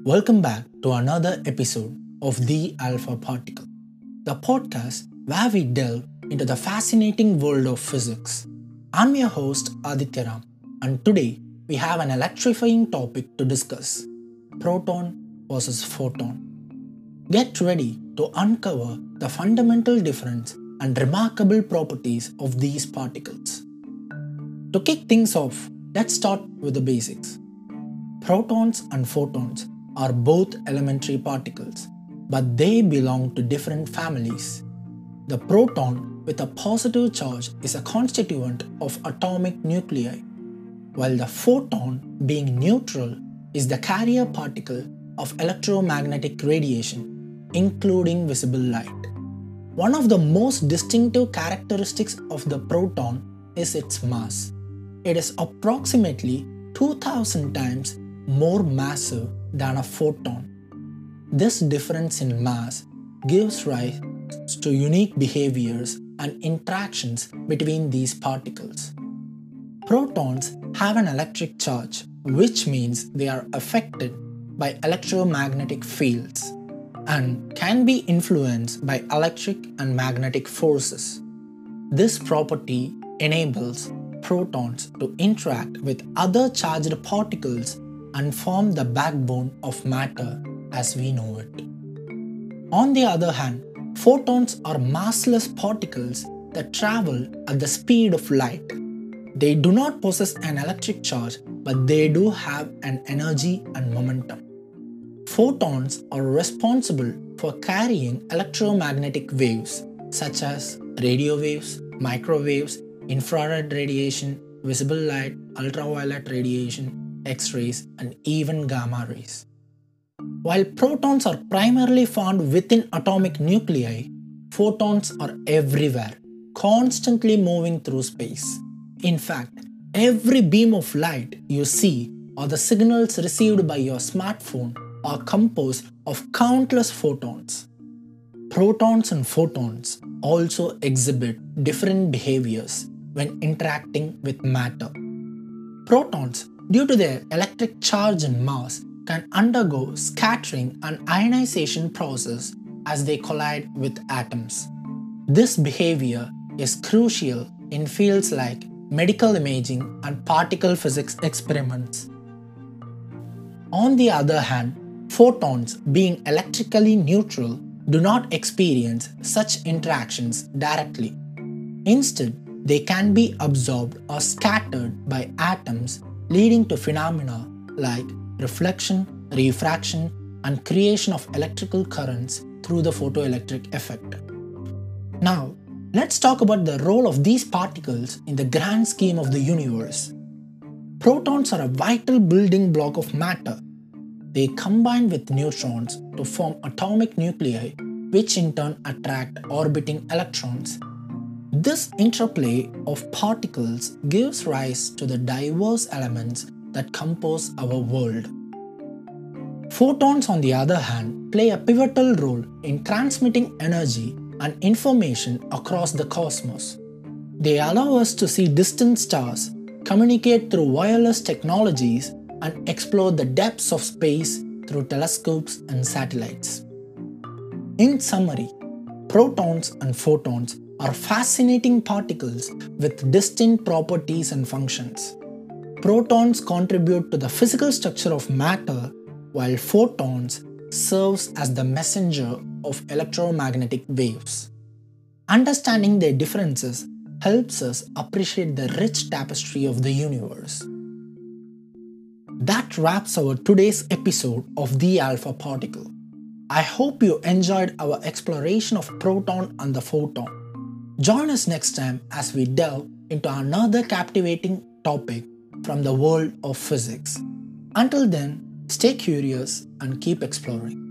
Welcome back to another episode of The Alpha Particle, the podcast where we delve into the fascinating world of physics. I'm your host Aditya Ram, and today we have an electrifying topic to discuss: proton versus photon. Get ready to uncover the fundamental difference and remarkable properties of these particles. To kick things off, let's start with the basics. Protons and photons are both elementary particles, but they belong to different families. The proton with a positive charge is a constituent of atomic nuclei, while the photon, being neutral, is the carrier particle of electromagnetic radiation, including visible light. One of the most distinctive characteristics of the proton is its mass. It is approximately 2000 times more massive than a photon. This difference in mass gives rise to unique behaviors and interactions between these particles. Protons have an electric charge, which means they are affected by electromagnetic fields and can be influenced by electric and magnetic forces. This property enables protons to interact with other charged particles and form the backbone of matter as we know it. On the other hand, photons are massless particles that travel at the speed of light. They do not possess an electric charge, but they do have an energy and momentum. Photons are responsible for carrying electromagnetic waves such as radio waves, microwaves, infrared radiation, visible light, ultraviolet radiation, X-rays, and even gamma rays. While protons are primarily found within atomic nuclei, photons are everywhere, constantly moving through space. In fact, every beam of light you see or the signals received by your smartphone are composed of countless photons. Protons and photons also exhibit different behaviors when interacting with matter. Protons, due to their electric charge and mass, can undergo scattering and ionization process as they collide with atoms. This behavior is crucial in fields like medical imaging and particle physics experiments. On the other hand, photons, being electrically neutral, do not experience such interactions directly. Instead, they can be absorbed or scattered by atoms, leading to phenomena like reflection, refraction, and creation of electrical currents through the photoelectric effect. Now, let's talk about the role of these particles in the grand scheme of the universe. Protons are a vital building block of matter. They combine with neutrons to form atomic nuclei, which in turn attract orbiting electrons. This interplay of particles gives rise to the diverse elements that compose our world. Photons, on the other hand, play a pivotal role in transmitting energy and information across the cosmos. They allow us to see distant stars, communicate through wireless technologies, and explore the depths of space through telescopes and satellites. In summary, protons and photons are fascinating particles with distinct properties and functions. Protons contribute to the physical structure of matter, while photons serves as the messenger of electromagnetic waves. Understanding their differences helps us appreciate the rich tapestry of the universe. That wraps our today's episode of The Alpha Particle. I hope you enjoyed our exploration of proton and the photon. Join us next time as we delve into another captivating topic from the world of physics. Until then, stay curious and keep exploring.